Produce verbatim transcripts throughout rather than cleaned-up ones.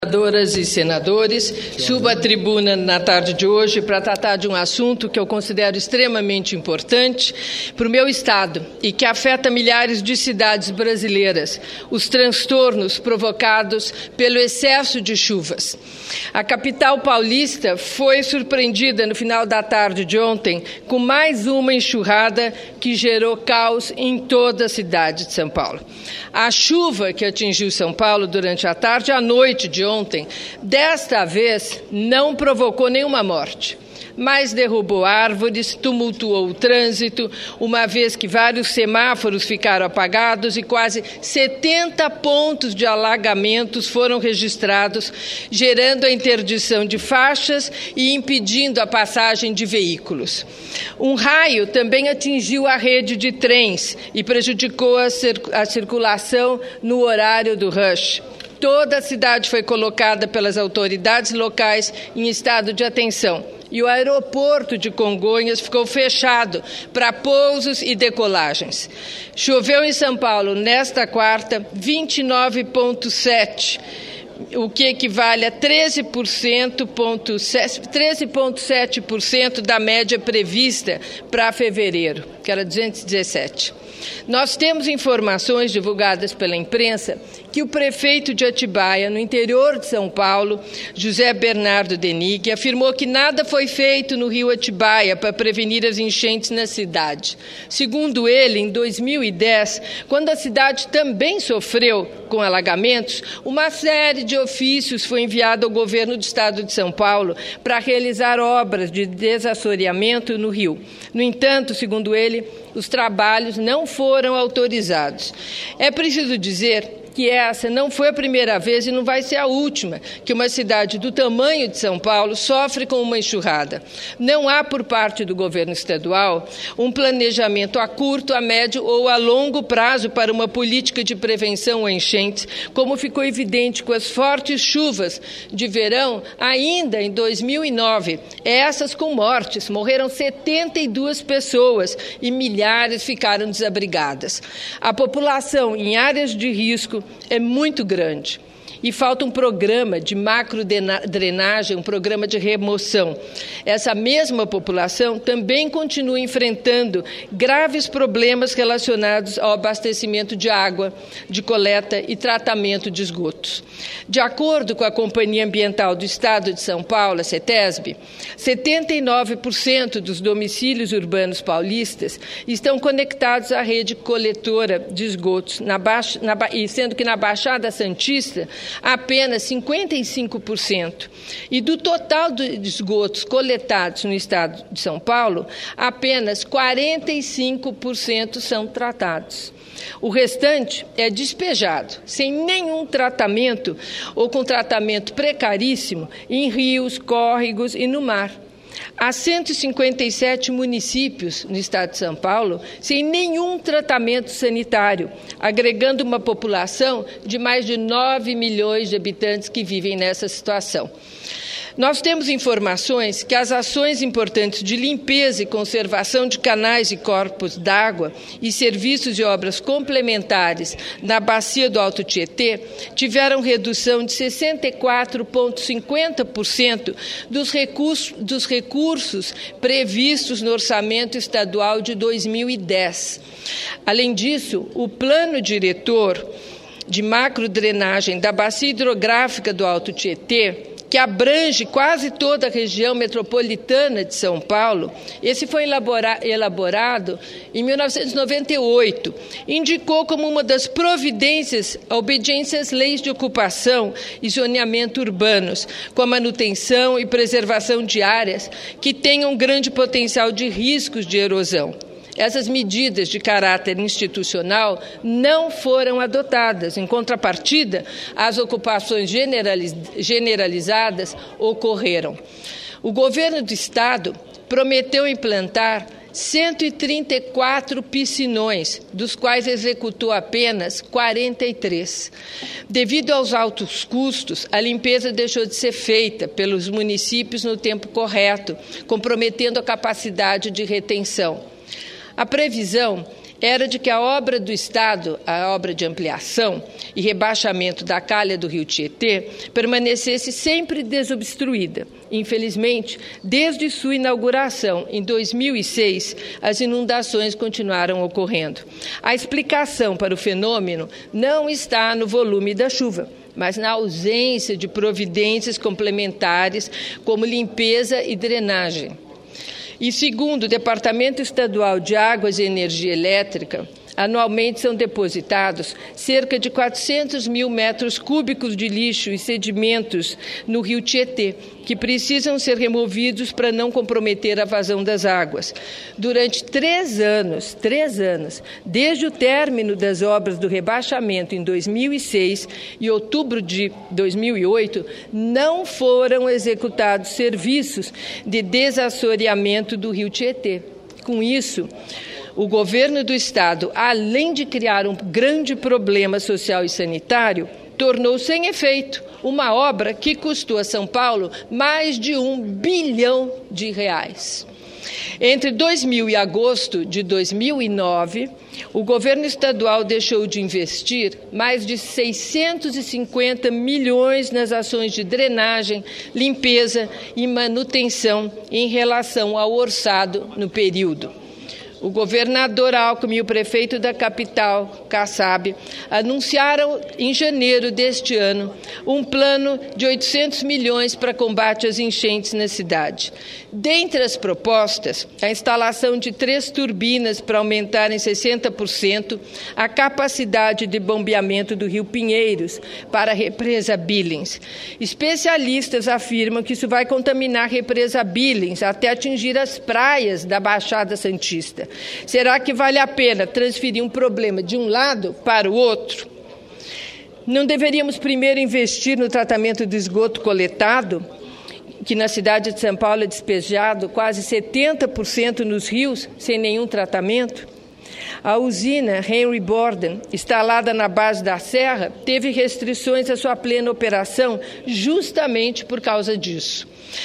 Senadoras e senadores, subo à tribuna na tarde de hoje para tratar de um assunto que eu considero extremamente importante para o meu estado e que afeta milhares de cidades brasileiras, os transtornos provocados pelo excesso de chuvas. A capital paulista foi surpreendida no final da tarde de ontem com mais uma enxurrada que gerou caos em toda a cidade de São Paulo. A chuva que atingiu São Paulo durante a tarde e a noite de ontem, desta vez, não provocou nenhuma morte, mas derrubou árvores, tumultuou o trânsito, uma vez que vários semáforos ficaram apagados e quase setenta pontos de alagamentos foram registrados, gerando a interdição de faixas e impedindo a passagem de veículos. Um raio também atingiu a rede de trens e prejudicou a, cir- a circulação no horário do rush. Toda a cidade foi colocada pelas autoridades locais em estado de atenção e o aeroporto de Congonhas ficou fechado para pousos e decolagens. Choveu em São Paulo nesta quarta vinte e nove vírgula sete, o que equivale a treze vírgula sete por cento da média prevista para fevereiro, que era duzentos e dezessete. Nós temos informações divulgadas pela imprensa que o prefeito de Atibaia, no interior de São Paulo, José Bernardo Denig, afirmou que nada foi feito no rio Atibaia para prevenir as enchentes na cidade. Segundo ele, em dois mil e dez, quando a cidade também sofreu com alagamentos, uma série de ofícios foi enviado ao governo do estado de São Paulo para realizar obras de desassoreamento no rio. No entanto, segundo ele, os trabalhos não foram autorizados. É preciso dizer que essa não foi a primeira vez e não vai ser a última que uma cidade do tamanho de São Paulo sofre com uma enxurrada. Não há, por parte do governo estadual, um planejamento a curto, a médio ou a longo prazo para uma política de prevenção a enchentes, como ficou evidente com as fortes chuvas de verão ainda em dois mil e nove. Essas com mortes, morreram setenta e duas pessoas e milhares ficaram desabrigadas. A população em áreas de risco é muito grande e falta um programa de macrodrenagem, um programa de remoção. Essa mesma população também continua enfrentando graves problemas relacionados ao abastecimento de água, de coleta e tratamento de esgotos. De acordo com a Companhia Ambiental do Estado de São Paulo, a CETESB, setenta e nove por cento dos domicílios urbanos paulistas estão conectados à rede coletora de esgotos, na Baixa, na, e sendo que na Baixada Santista, apenas cinquenta e cinco por cento. E do total de esgotos coletados no estado de São Paulo, apenas quarenta e cinco por cento são tratados. O restante é despejado, sem nenhum tratamento ou com tratamento precaríssimo, em rios, córregos e no mar. Há cento e cinquenta e sete municípios no estado de São Paulo sem nenhum tratamento sanitário, agregando uma população de mais de nove milhões de habitantes que vivem nessa situação. Nós temos informações que as ações importantes de limpeza e conservação de canais e corpos d'água e serviços e obras complementares na bacia do Alto Tietê tiveram redução de sessenta e quatro vírgula cinquenta por cento dos recursos, dos recursos previstos no orçamento estadual de dois mil e dez. Além disso, o plano diretor de macrodrenagem da bacia hidrográfica do Alto Tietê, que abrange quase toda a região metropolitana de São Paulo, esse foi elabora- elaborado em mil novecentos e noventa e oito, indicou como uma das providências a obediência às leis de ocupação e zoneamento urbanos, com a manutenção e preservação de áreas que tenham grande potencial de riscos de erosão. Essas medidas de caráter institucional não foram adotadas. Em contrapartida, as ocupações generaliz- generalizadas ocorreram. O governo do estado prometeu implantar cento e trinta e quatro piscinões, dos quais executou apenas quarenta e três. Devido aos altos custos, a limpeza deixou de ser feita pelos municípios no tempo correto, comprometendo a capacidade de retenção. A previsão era de que a obra do Estado, a obra de ampliação e rebaixamento da calha do rio Tietê, permanecesse sempre desobstruída. Infelizmente, desde sua inauguração, em dois mil e seis, as inundações continuaram ocorrendo. A explicação para o fenômeno não está no volume da chuva, mas na ausência de providências complementares como limpeza e drenagem. E segundo o Departamento Estadual de Águas e Energia Elétrica, anualmente são depositados cerca de quatrocentos mil metros cúbicos de lixo e sedimentos no rio Tietê, que precisam ser removidos para não comprometer a vazão das águas. Durante três anos, três anos, desde o término das obras do rebaixamento em dois mil e seis e outubro de dois mil e oito, não foram executados serviços de desassoreamento do rio Tietê. Com isso, o governo do Estado, além de criar um grande problema social e sanitário, tornou sem efeito uma obra que custou a São Paulo mais de um bilhão de reais. Entre dois mil e agosto de dois mil e nove, o governo estadual deixou de investir mais de seiscentos e cinquenta milhões nas ações de drenagem, limpeza e manutenção em relação ao orçado no período. O governador Alckmin e o prefeito da capital, Kassab, anunciaram em janeiro deste ano um plano de oitocentos milhões para combate às enchentes na cidade. Dentre as propostas, a instalação de três turbinas para aumentar em sessenta por cento a capacidade de bombeamento do rio Pinheiros para a represa Billings. Especialistas afirmam que isso vai contaminar a represa Billings até atingir as praias da Baixada Santista. Será que vale a pena transferir um problema de um lado para o outro? Não deveríamos primeiro investir no tratamento do esgoto coletado, que na cidade de São Paulo é despejado quase setenta por cento nos rios, sem nenhum tratamento? A usina Henry Borden, instalada na base da serra, teve restrições à sua plena operação justamente por causa disso.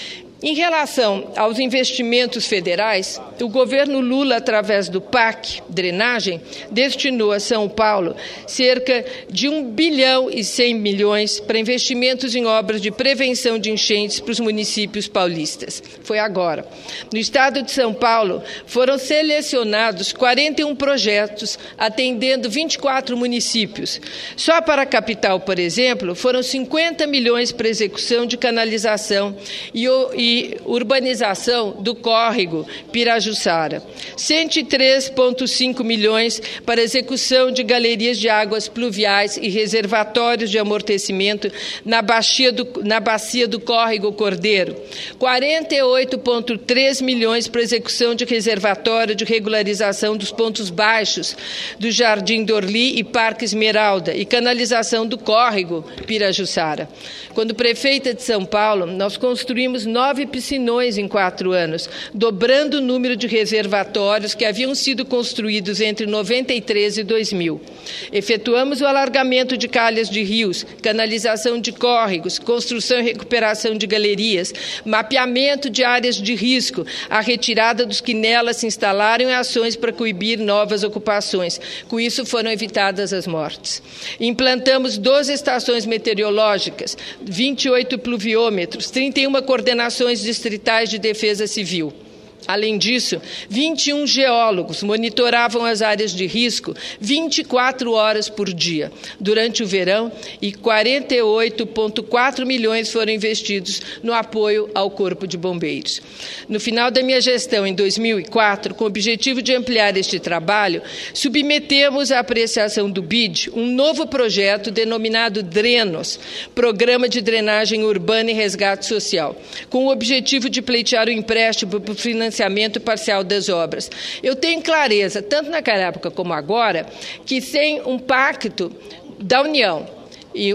Em relação aos investimentos federais, o governo Lula, através do P A C, drenagem, destinou a São Paulo cerca de um bilhão e cem milhões para investimentos em obras de prevenção de enchentes para os municípios paulistas. Foi agora. No estado de São Paulo, foram selecionados quarenta e um projetos, atendendo vinte e quatro municípios. Só para a capital, por exemplo, foram cinquenta milhões para execução de canalização e, e urbanização do córrego Pirajussara, cento e três vírgula cinco milhões para execução de galerias de águas pluviais e reservatórios de amortecimento na, bacia do, na bacia do córrego Cordeiro, quarenta e oito vírgula três milhões para execução de reservatório de regularização dos pontos baixos do Jardim Dorli e Parque Esmeralda e canalização do córrego Pirajussara. Quando prefeita de São Paulo, nós construímos nove piscinões em quatro anos, dobrando o número de reservatórios que haviam sido construídos entre noventa e três e dois mil. Efetuamos o alargamento de calhas de rios, canalização de córregos, construção e recuperação de galerias, mapeamento de áreas de risco, a retirada dos que nelas se instalaram e ações para coibir novas ocupações. Com isso foram evitadas as mortes. Implantamos doze estações meteorológicas, vinte e oito pluviômetros, trinta e uma coordenações distritais de defesa civil. Além disso, vinte e um geólogos monitoravam as áreas de risco vinte e quatro horas por dia durante o verão e quarenta e oito vírgula quatro milhões foram investidos no apoio ao Corpo de Bombeiros. No final da minha gestão, em dois mil e quatro, com o objetivo de ampliar este trabalho, submetemos à apreciação do B I D um novo projeto denominado DRENOS, Programa de Drenagem Urbana e Resgate Social, com o objetivo de pleitear o empréstimo para o financiamento parcial das obras. Eu tenho clareza, tanto naquela época como agora, que sem um pacto da União e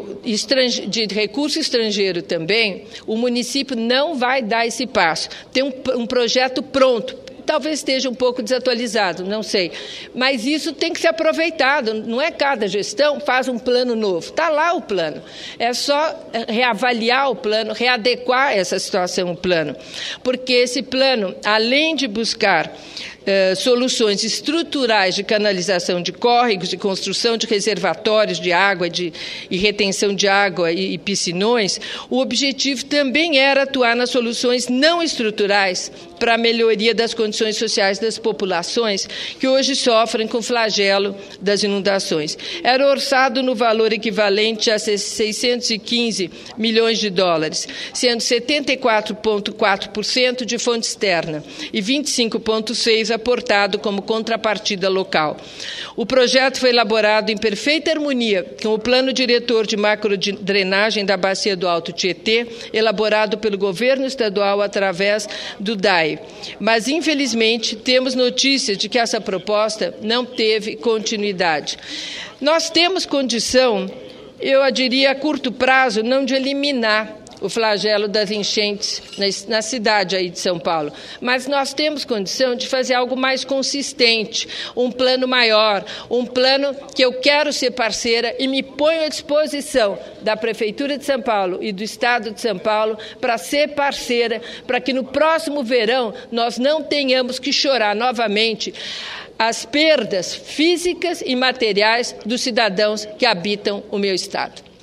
de recurso estrangeiro também, o município não vai dar esse passo. Tem um, um projeto pronto, talvez esteja um pouco desatualizado, não sei. Mas isso tem que ser aproveitado, não é cada gestão faz um plano novo. Está lá o plano. É só reavaliar o plano, readequar essa situação ao plano. Porque esse plano, além de buscar Uh, soluções estruturais de canalização de córregos, de construção de reservatórios de água de, e retenção de água e, e piscinões, o objetivo também era atuar nas soluções não estruturais para a melhoria das condições sociais das populações que hoje sofrem com o flagelo das inundações. Era orçado no valor equivalente a seiscentos e quinze milhões de dólares, sendo setenta e quatro vírgula quatro por cento de fonte externa e vinte e cinco vírgula seis por cento aportado como contrapartida local. O projeto foi elaborado em perfeita harmonia com o Plano Diretor de Macrodrenagem da Bacia do Alto Tietê, elaborado pelo governo estadual através do D A E. Mas, infelizmente, temos notícias de que essa proposta não teve continuidade. Nós temos condição, eu diria a curto prazo, não de eliminar o flagelo das enchentes na cidade aí de São Paulo. Mas nós temos condição de fazer algo mais consistente, um plano maior, um plano que eu quero ser parceira e me ponho à disposição da Prefeitura de São Paulo e do Estado de São Paulo para ser parceira, para que no próximo verão nós não tenhamos que chorar novamente as perdas físicas e materiais dos cidadãos que habitam o meu Estado.